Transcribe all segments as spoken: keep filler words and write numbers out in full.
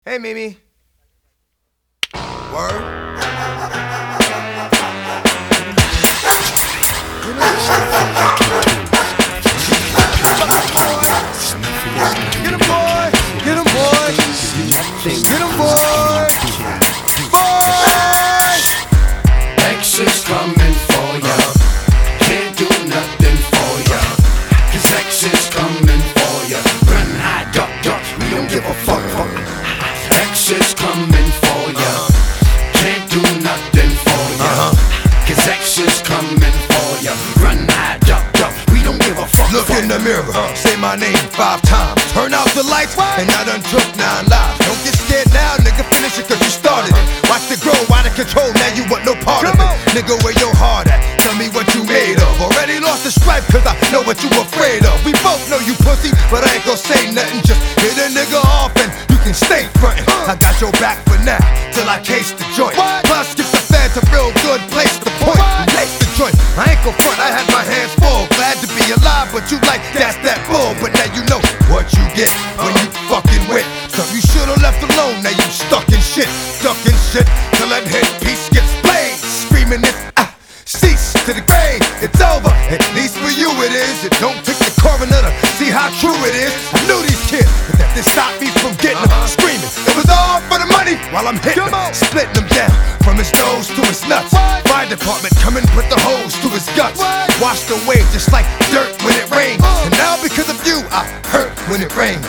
Hey, Mimi. Word? Get him, boy! Get him, boy! Get him, boy! Boy! X is coming for ya. Can't do nothing for ya. Cause X is coming for ya. Run, hide, duck, duck. We don't give a fuck, fuck. X is coming for ya. Can't do nothing for ya. Cause X is coming for ya. Run, hide, duck, duck. We don't give a fuck. Look in the mirror, say my name five times. Turn out the lights, and I done took nine lives. Don't get scared now, nigga, finish it cause you started it. Watch it grow, out of control, now you want no part of it. Nigga, where your heart at? Tell me what you made of. Already lost the stripe cause I know what you afraid of. We both know you pussy, but I ain't gon' say nothing. Just hit a nigga off and you can stay frontin'. I got your back for now, till I case the joint. Plus, skip the feds, a real good place to point. Lace the joint, I ain't gon' front, I had my hands full. Glad to be alive, but you like that's that bull. But now you know what you get when you fucking wet. So you should've left alone, now you stuck in shit. Stuck in shit, till that headpiece gets played. Screaming this, ah, cease to the grave. It's over, at least for you it is. It don't take the coroner to see how true it is. I knew these kids, but that they stopped me from getting them screaming. It was all for the money while I'm hitting them, splitting them down from his nose to his nuts. Fire department come and put the hose to his guts. Washed away just like dirt when it rains. And now because of you, I hurt when it rains.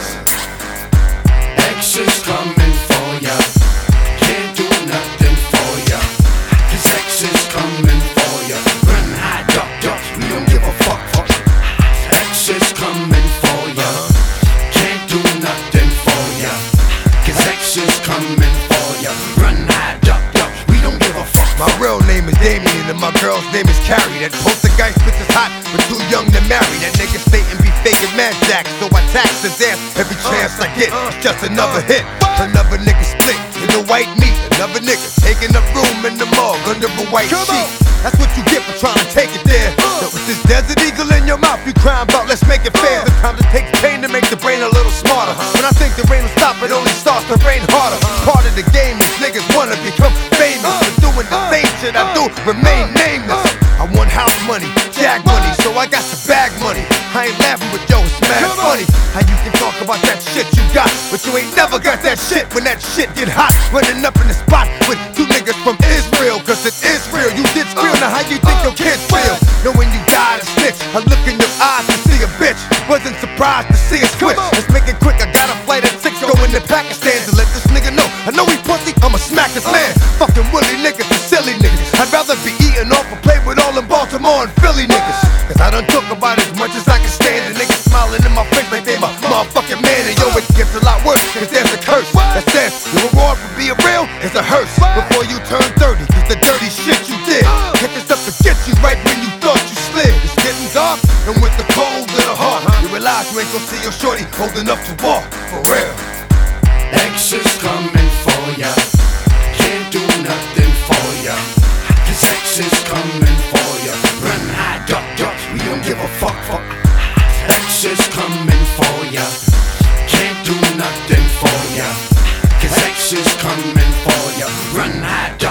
X is coming for ya. Can't do nothing for ya. Cause X is coming for ya. Run, hide, duck, duck. We don't give a fuck, fuck. X is coming for ya. Can't do nothing for ya. Cause X is coming for ya. Run, hide, duck, duck. We don't give a fuck. My real name is Damien and my girl's name is Carrie. That poltergeist bitch is hot, but too young to marry. That nigga Satan be faking mad jack, so I tax his ass every chance I get. It's just another hit, another nigga split in the white meat. Another nigga taking up room in the morgue under a white sheet. That's what you get for trying to take it there. So with this desert eagle in your mouth, you crying about let's make it fair. Sometimes it takes pain to make the brain a little smarter. When I think the rain will stop, it only starts to rain harder. Part of the game is niggas wanna become famous, but doing the same shit I do remain nameless. I want house money, jag money, so I got the bag money. I ain't laughing, but yo, it's mad funny how you can talk about that shit you got, but you ain't never got that shit when that shit get hot. Running up in the spot with two niggas from Israel, cause it is real. You did spill, now how you think your kids feel? Know when you died and snitch, I look in your eyes to see a bitch. Wasn't surprised to see us quit. Let's make it quick, I got a flight at six going to Pakistan to let this nigga know I know he pussy, I'ma smack his man. Fucking Willie niggas and silly niggas. I'd rather be eating off or play with all them Baltimore and Philly niggas. Cause I done talk about as much as I can stand. The niggas smiling in my face like they my motherfucking man. And yo, it gets a lot worse, cause there's a curse that says the reward for being real is a hearse before you turn thirty, cause the dirty shit you did catch us up to get you right when you thought you slid. It's getting dark, and with the cold of the heart, you realize you ain't gon' see your shorty holding up to walk, for real. X is coming for ya. Can't do nothing for ya. Cause X is coming for ya. Run, hide, duck, duck. We don't give a fuck, fuck. X is coming for ya. Can't do nothing for ya. Cause X is coming for ya. Run, hide, duck.